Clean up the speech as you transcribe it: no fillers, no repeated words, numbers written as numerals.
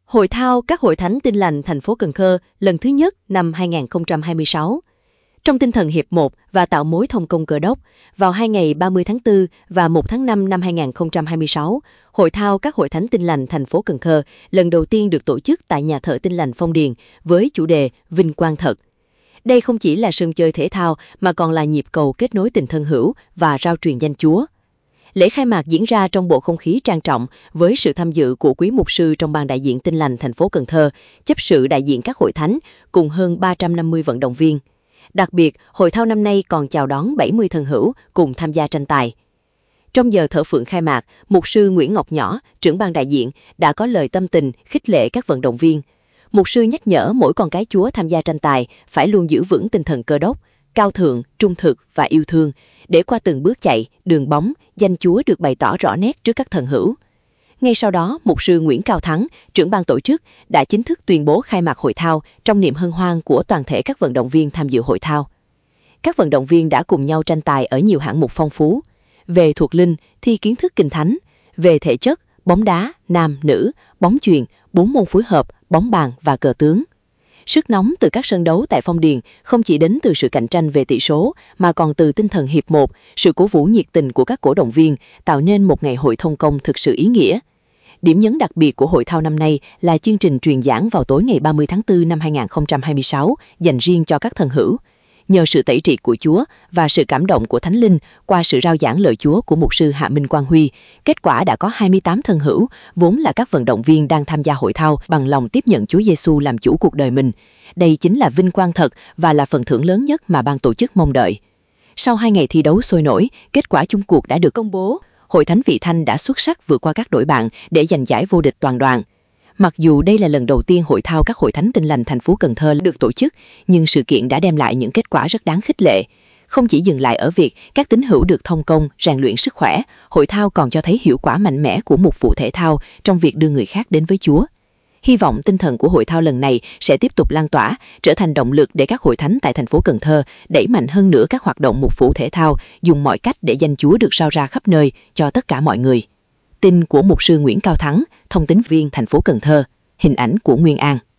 Hội thao các hội thánh Tin lành thành phố Cần Thơ lần thứ nhất năm 2026. Trong tinh thần hiệp một và tạo mối thông công Cơ Đốc, vào 2 ngày 30 tháng 4 và 1 tháng 5 năm 2026, Hội thao các hội thánh Tin lành thành phố Cần Thơ lần đầu tiên được tổ chức tại nhà thờ Tin lành Phong Điền với chủ đề Vinh quang thật. Đây không chỉ là sân chơi thể thao mà còn là nhịp cầu kết nối tình thân hữu và rao truyền danh Chúa. Lễ khai mạc diễn ra trong bầu không khí trang trọng với sự tham dự của quý mục sư trong ban đại diện Tin lành thành phố Cần Thơ, chấp sự đại diện các hội thánh cùng hơn 350 vận động viên. Đặc biệt, hội thao năm nay còn chào đón 70 thân hữu cùng tham gia tranh tài. Trong giờ thở phượng khai mạc, mục sư Nguyễn Ngọc Nhỏ, trưởng ban đại diện, đã có lời tâm tình khích lệ các vận động viên. Mục sư nhắc nhở mỗi con cái Chúa tham gia tranh tài phải luôn giữ vững tinh thần Cơ Đốc, cao thượng, trung thực và yêu thương, để qua từng bước chạy, đường bóng, danh Chúa được bày tỏ rõ nét trước các thần hữu. Ngay sau đó, mục sư Nguyễn Cao Thắng, trưởng ban tổ chức, đã chính thức tuyên bố khai mạc hội thao trong niềm hân hoan của toàn thể các vận động viên tham dự hội thao. Các vận động viên đã cùng nhau tranh tài ở nhiều hạng mục phong phú. Về thuộc linh, thi kiến thức kinh thánh; về thể chất, bóng đá, nam, nữ, bóng chuyền, 4 môn phối hợp, bóng bàn và cờ tướng. Sức nóng từ các sân đấu tại Phong Điền không chỉ đến từ sự cạnh tranh về tỷ số, mà còn từ tinh thần hiệp một, sự cổ vũ nhiệt tình của các cổ động viên, tạo nên một ngày hội thông công thực sự ý nghĩa. Điểm nhấn đặc biệt của hội thao năm nay là chương trình truyền giảng vào tối ngày 30 tháng 4 năm 2026 dành riêng cho các thân hữu. Nhờ sự tẩy trị của Chúa và sự cảm động của Thánh Linh qua sự rao giảng lời Chúa của mục sư Hạ Minh Quang Huy, kết quả đã có 28 thân hữu, vốn là các vận động viên đang tham gia hội thao bằng lòng tiếp nhận Chúa Giêsu làm chủ cuộc đời mình. Đây chính là vinh quang thật và là phần thưởng lớn nhất mà ban tổ chức mong đợi. Sau 2 ngày thi đấu sôi nổi, kết quả chung cuộc đã được công bố. Hội Thánh Vị Thanh đã xuất sắc vượt qua các đội bạn để giành giải vô địch toàn đoàn. Mặc dù đây là lần đầu tiên hội thao các hội thánh Tin lành thành phố Cần Thơ được tổ chức, nhưng sự kiện đã đem lại những kết quả rất đáng khích lệ. Không chỉ dừng lại ở việc các tín hữu được thông công, rèn luyện sức khỏe, hội thao còn cho thấy hiệu quả mạnh mẽ của mục vụ thể thao trong việc đưa người khác đến với Chúa. Hy vọng tinh thần của hội thao lần này sẽ tiếp tục lan tỏa, trở thành động lực để các hội thánh tại thành phố Cần Thơ đẩy mạnh hơn nữa các hoạt động mục vụ thể thao, dùng mọi cách để danh Chúa được rao ra khắp nơi cho tất cả mọi người. Tin của mục sư Nguyễn Cao Thắng, thông tín viên thành phố Cần Thơ, hình ảnh của Nguyên An.